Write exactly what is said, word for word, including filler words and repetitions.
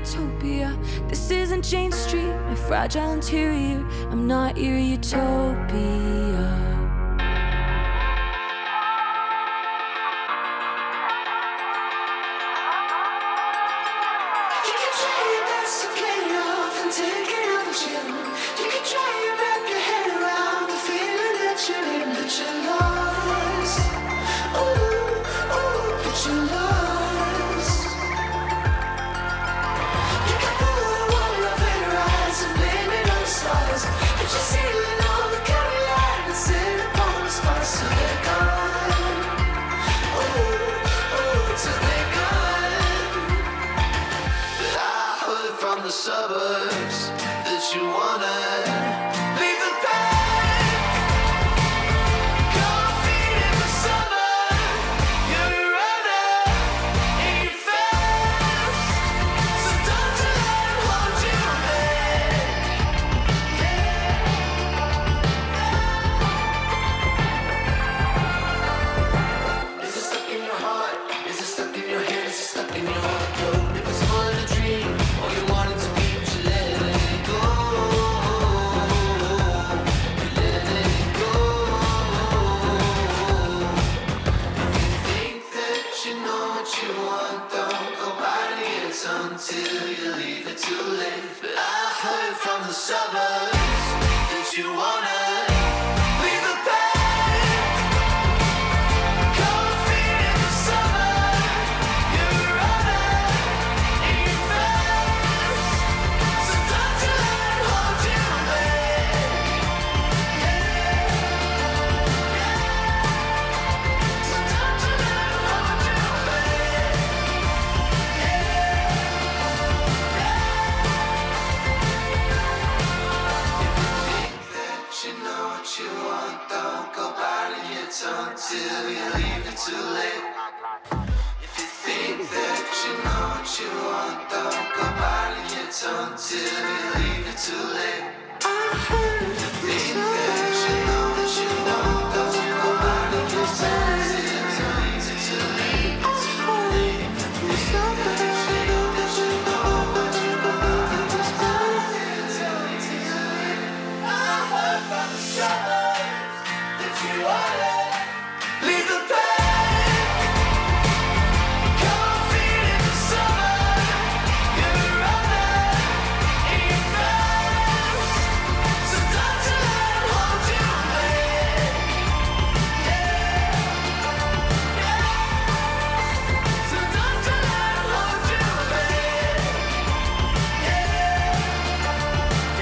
utopia. This isn't Jane Street, my fragile interior. I'm not your utopia. The suburbs that you wanna leave the pain. Coffee in the summer, you're a runner and you're fast. So don't you let it hold you back. Is it stuck in your heart? Is it stuck in your head? Is it stuck in your heart? If it's more than a dream, or you want it to be, you should let it go. You let it go. If you think that you know what you want, don't go biting it until you leave it too late. But I heard from the suburbs that you wanna leave the pain. Coffee in the summer, you're a runner and you're fast. So don't you let it hold you back. So don't you let it hold you back. If you think that you know what you want, don't go biting your tongue till you leave it too late. If you think that you know what you want, don't go biting your tongue till you leave it too late.